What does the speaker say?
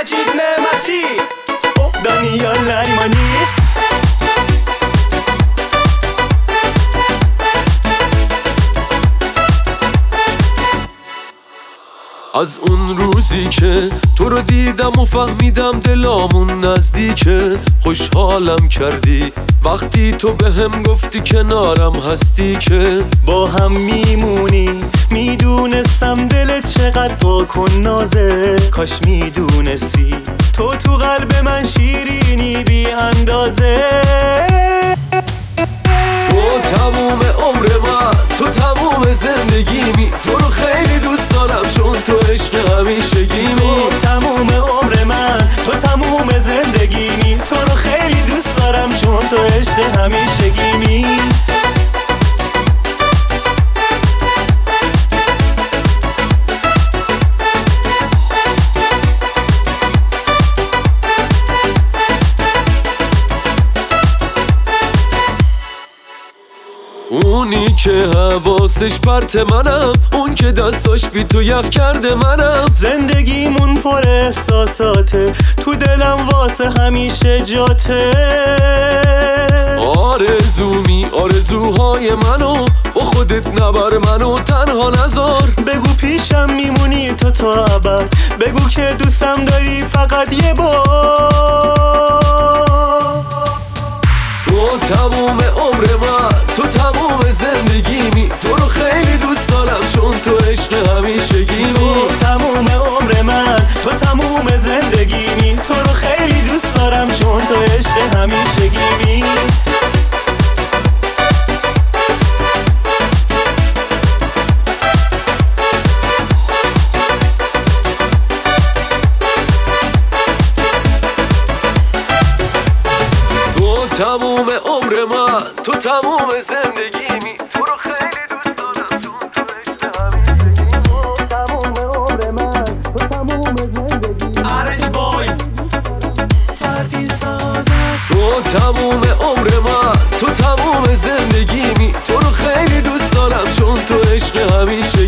مجید نعمتی دانیال نریمانی. از اون روزی که تو رو دیدم و فهمیدم دلامون نزدیکه، خوشحالم کردی وقتی تو بهم گفتی کنارم هستی که با هم میمونی. میدونستم دلت چقدر پاک و نازه، کاش میدونستی تو قلب من شیرینی بی اندازه. تو تموم عمر من، تو تموم زندگیمی، تو رو خیلی دوست دارم چون تو عشق همیشگیمی. تو تموم عمر من، تو تموم زندگیمی، تو رو خیلی دوست دارم چون تو عشق همیشگیمی. اونی که حواسش پرت منم، اون که دستاش بی تو یخ کرده منم. زندگیمون پر احساساته، تو دلم واسه همیشه جاته. آرزوهای منو با خودت نبر، منو تنها نذار. بگو پیشم میمونی تو تا ابد، بگو که دوستم داری فقط یه بار. تو تموم عمر من، تو تموم زندگیمی، تو رو خیلی دوست دارم چون تو عشق همیشگیمی. تو تموم عمر من، تو تموم زندگیمی، تو رو خیلی دوست دارم چون تو عشق همیشگیمی. تموم عمر من، تو تموم زندگیمی، تو رو خیلی دوست دارم چون تو عشق همیشگیمی. تو تموم عمر من، تو تموم زندگیمی. آرنج بوی فردی سعادت. تو تموم عمر من، تو تموم زندگیمی، تو رو خیلی دوست دارم چون تو عشق همیشگیمی.